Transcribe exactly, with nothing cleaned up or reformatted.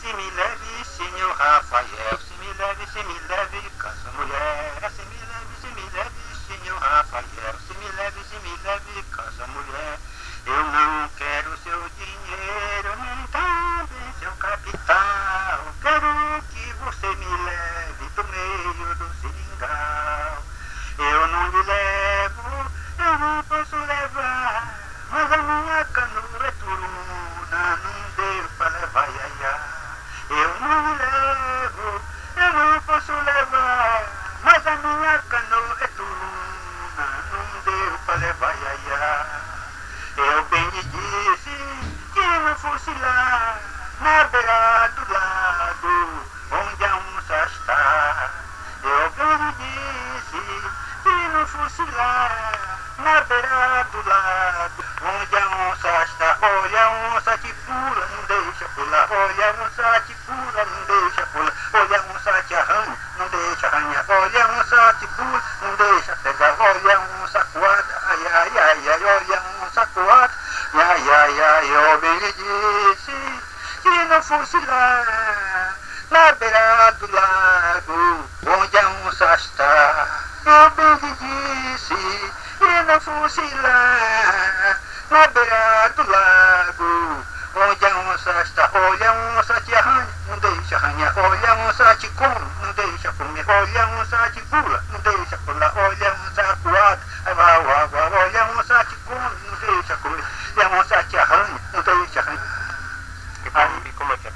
se me leve, senhor Rafael, se me leve, se me leve, casa mulher, se me leve, se me leve, senhor Rafael, se me leve, se me leve, casa mulher. Eu não quero seu dinheiro, nem também seu capital, quero que você me leve do meio do seringal. Eu não lhe levo, eu não posso levar, mas a minha canoa é turuna, não deu pra levar, ia, ia. Eu não lhe levo, eu não posso levar, mas a minha canoa é turuna, não deu pra levar, ia, ia. Eu bem lhe disse que não fosse lá, na beira do lado, onde a onça está. Eu bem lhe disse que não fosse lá, na beira do lado, onde a onça está. Olha a onça te pula, não deixa pular. Olha a onça te pula, não deixa pular. Olha a onça te arranha, não deixa arranhar. Olha a onça te pula, não deixa pegar. Olha a onça coada, ai, ai, ai, ai. Olha a onça coada, ai, ai, ai. Eu bem lhe disse que não fosse lá, na beira do lago, onde a onça está. Eu bem lhe disse que não fosse lá, na beira do lago, onde a onça está. Olha a onça te arranha, não deixa arranhar. Olha a onça te come, não deixa comer. Olha a onça te pula, não deixa pular. Olha a onça coada, ai, vai, vai, vai.